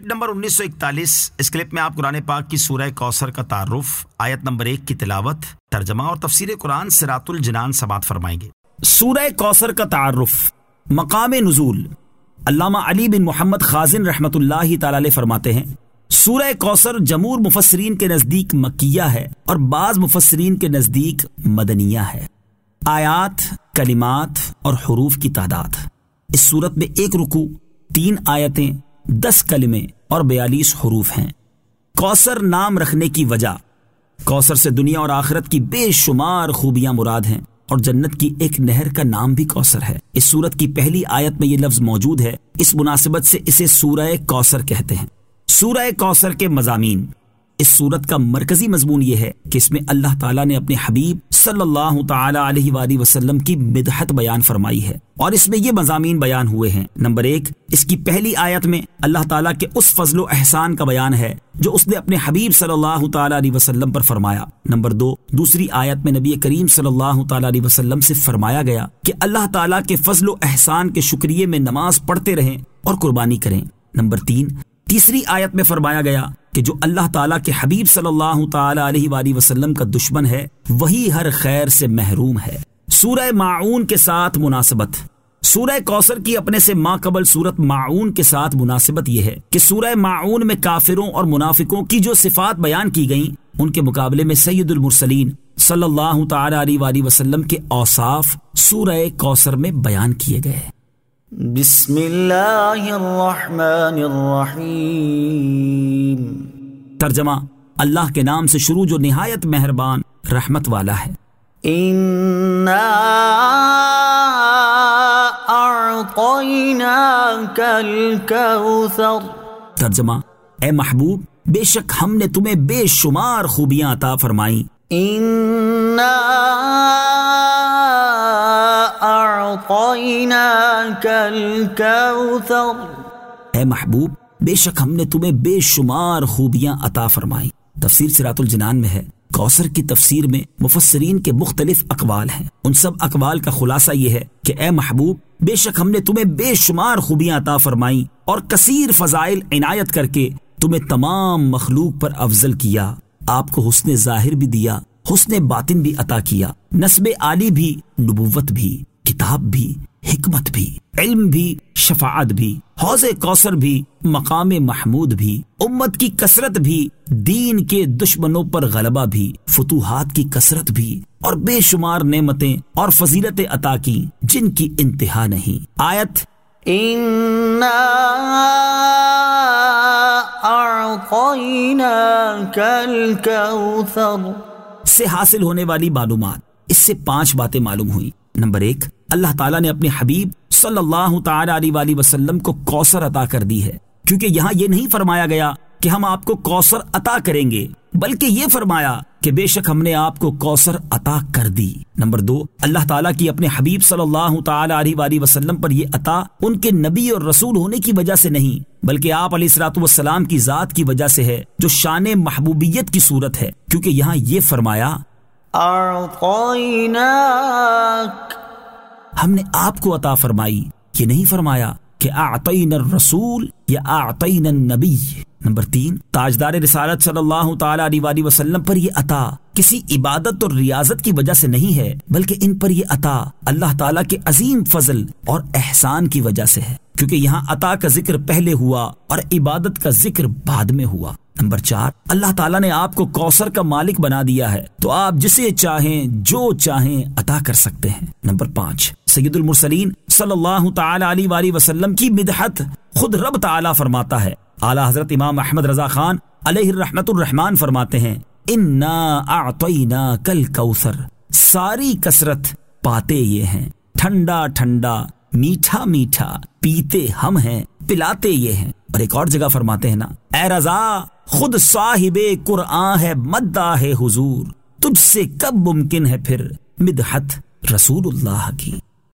Number 1941. اس clip میں آپ قرآن پاک کی سورہ کوثر کا تعارف، آیت نمبر 1 کی تلاوت، ترجمہ اور تفسیر قرآن صراط الجنان سماعت فرمائیں گے. سورہ کوثر کا تعارف. مقام نزول. علامہ علی بن محمد خازن رحمۃ اللہ تعالی علیہ فرماتے ہیں سورہ کوثر جمہور مفسرین کے نزدیک مکیہ ہے اور بعض مفسرین کے نزدیک مدنیہ ہے. آیات، کلمات اور حروف کی تعداد. اس صورت میں 1 رکوع، 3 آیتیں، 10 کلمے اور 42 حروف ہیں. کوثر نام رکھنے کی وجہ، کوثر سے دنیا اور آخرت کی بے شمار خوبیاں مراد ہیں اور جنت کی ایک نہر کا نام بھی کوثر ہے. اس سورت کی پہلی آیت میں یہ لفظ موجود ہے، اس مناسبت سے اسے سورہ کوثر کہتے ہیں. سورہ کوثر کے مضامین. اس سورت کا مرکزی مضمون یہ ہے کہ اس میں اللہ تعالیٰ نے اپنے حبیب صلی اللہ تعالی علیہ وآلہ وسلم کی مدحت بیان فرمائی ہے اور اس میں یہ مضامین بیان ہوئے ہیں. نمبر 1، اس کی پہلی آیت میں اللہ تعالیٰ کے اس فضل و احسان کا بیان ہے جو اس نے اپنے حبیب صلی اللہ تعالی علیہ وسلم پر فرمایا. نمبر 2، دوسری آیت میں نبی کریم صلی اللہ تعالی علیہ وسلم سے فرمایا گیا کہ اللہ تعالیٰ کے فضل و احسان کے شکریے میں نماز پڑھتے رہیں اور قربانی کریں. نمبر 3، تیسری آیت میں فرمایا گیا کہ جو اللہ تعالیٰ کے حبیب صلی اللہ تعالی علیہ وآلہ وسلم کا دشمن ہے وہی ہر خیر سے محروم ہے. سورہ ماعون کے ساتھ مناسبت. سورہ کوثر کی اپنے سے ماقبل سورت ماعون کے ساتھ مناسبت یہ ہے کہ سورہ ماعون میں کافروں اور منافقوں کی جو صفات بیان کی گئیں ان کے مقابلے میں سید المرسلین صلی اللہ تعالی علیہ وآلہ وسلم کے اوصاف سورہ کوثر میں بیان کیے گئے. بسم اللہ الرحمن الرحیم. ترجمہ: اللہ کے نام سے شروع جو نہایت مہربان رحمت والا ہے. اِنَّا أَعْطَيْنَاكَ الْكَوْثَرَ. ترجمہ: اے محبوب، بے شک ہم نے تمہیں بے شمار خوبیاں عطا فرمائیں. اِنَّا أَعْطَيْنَاكَ الْكَوْثَرَ. اے محبوب، بے شک ہم نے تمہیں بے شمار خوبیاں عطا فرمائیں. تفسیر صراط الجنان میں ہے. کوثر کی تفسیر میں مفسرین کے مختلف اقوال ہیں. ان سب اقوال کا خلاصہ یہ ہے کہ اے محبوب، بے شک ہم نے تمہیں بے شمار خوبیاں عطا فرمائیں اور کثیر فضائل عنایت کر کے تمہیں تمام مخلوق پر افضل کیا. آپ کو حسن ظاہر بھی دیا، حسن باطن بھی عطا کیا، نسب عالی بھی، نبوت بھی، کتاب بھی، حکمت بھی، علم بھی، شفاعت بھی، حوض کوثر بھی، مقام محمود بھی، امت کی کثرت بھی، دین کے دشمنوں پر غلبہ بھی، فتوحات کی کثرت بھی اور بے شمار نعمتیں اور فضیلتیں عطا کی جن کی انتہا نہیں. آیت اِنَّا أَعْطَيْنَاكَ الْكَوْثَرَ سے حاصل ہونے والی معلومات. اس سے 5 باتیں معلوم ہوئی. نمبر 1، اللہ تعالیٰ نے اپنے حبیب صلی اللہ تعالی علیہ وآلہ وسلم کو کوثر عطا کر دی ہے، کیونکہ یہاں یہ نہیں فرمایا گیا کہ ہم آپ کو کوثر عطا کریں گے، بلکہ یہ فرمایا کہ بے شک ہم نے آپ کو کوثر عطا کر دی. نمبر 2، اللہ تعالیٰ کی اپنے حبیب صلی اللہ تعالی علیہ وآلہ وسلم پر یہ عطا ان کے نبی اور رسول ہونے کی وجہ سے نہیں بلکہ آپ علیہ الصلوۃ والسلام کی ذات کی وجہ سے ہے، جو شان محبوبیت کی صورت ہے، کیونکہ یہاں یہ فرمایا أَعْطَيْنَاكَ، ہم نے آپ کو عطا فرمائی. یہ نہیں فرمایا کہ اعطینا الرسول یا اعطینا النبی. نمبر 3، تاجدار رسالت صلی اللہ تعالی علیہ وآلہ وسلم پر یہ عطا کسی عبادت اور ریاضت کی وجہ سے نہیں ہے بلکہ ان پر یہ عطا اللہ تعالیٰ کے عظیم فضل اور احسان کی وجہ سے ہے، کیونکہ یہاں عطا کا ذکر پہلے ہوا اور عبادت کا ذکر بعد میں ہوا. نمبر 4، اللہ تعالیٰ نے آپ کو کوثر کا مالک بنا دیا ہے تو آپ جسے چاہیں جو چاہیں عطا کر سکتے ہیں. نمبر 5، سید المرسلین صلی اللہ تعالی علیہ وآلہ وسلم کی مدحت خود رب تعالیٰ فرماتا ہے. اعلیٰ حضرت امام احمد رضا خان علیہ الرحمت الرحمان فرماتے ہیں انا اعطیناک الکوثر. ساری کثرت پاتے یہ ہیں، ٹھنڈا ٹھنڈا، میٹھا میٹھا، پیتے ہم ہیں، پلاتے یہ ہیں. اور ایک اور جگہ فرماتے ہیں نا، اے رضا خود صاحب قرآن ہے مداح حضور، تجھ سے کب ممکن ہے پھر مدحت رسول اللہ کی.